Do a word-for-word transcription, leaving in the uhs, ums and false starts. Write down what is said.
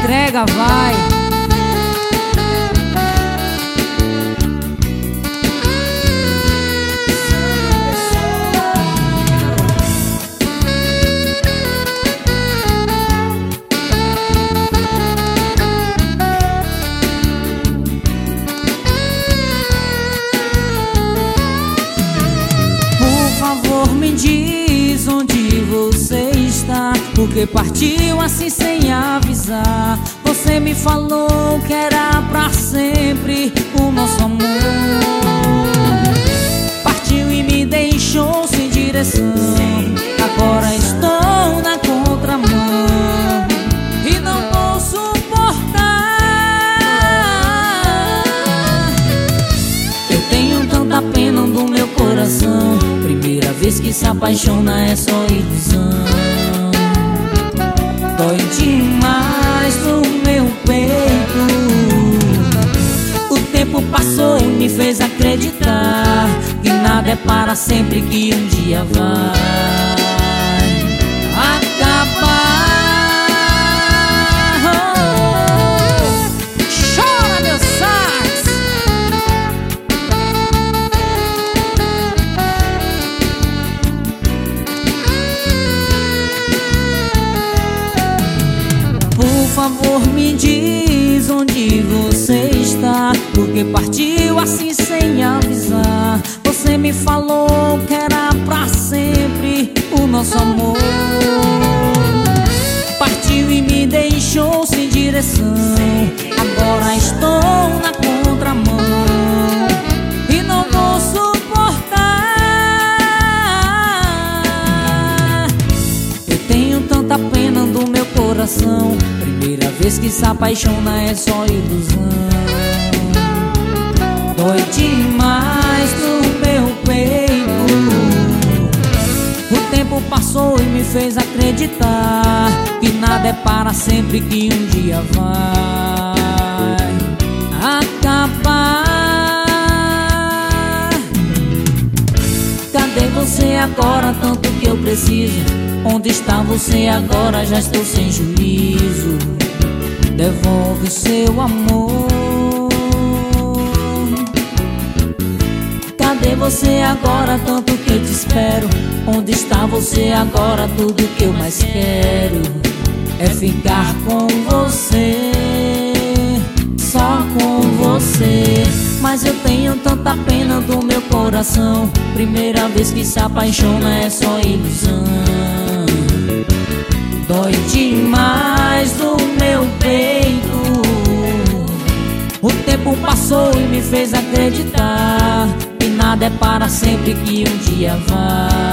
entrega, vai. Me diz onde você está, porque partiu assim sem avisar. Você me falou que era pra sempre o nosso amor. Partiu e me deixou sem direção. Agora estou na contramão e não vou suportar. Eu tenho tanta pena do meu coração. Primeira vez que se apaixona é só ilusão. Dói demais no meu peito. O tempo passou e me fez acreditar que nada é para sempre, que um dia vai acabar. Chora, meu sax! Por favor, me diz onde você está, porque partiu assim sem avisar. Você me falou que era pra sempre o nosso amor. Partiu e me deixou sem direção. Agora estou na contramão e não vou suportar. Eu tenho tanta pena do meu coração. Primeira vez que se apaixona é só ilusão. Dói demais no meu peito. O tempo passou e me fez acreditar que nada é para sempre, que um dia vai acabar. Cadê você agora, tanto que eu preciso? Onde está você agora? Já estou sem juízo. Devolve seu amor. Cadê você agora, tanto que eu te espero? Onde está você agora? Tudo que eu mais quero é ficar com você, só com você. Mas eu tenho tanta pena do meu coração. Primeira vez que se apaixona é só ilusão. Dói demais no meu peito. O tempo passou e me fez acreditar que nada é para sempre, que um dia vai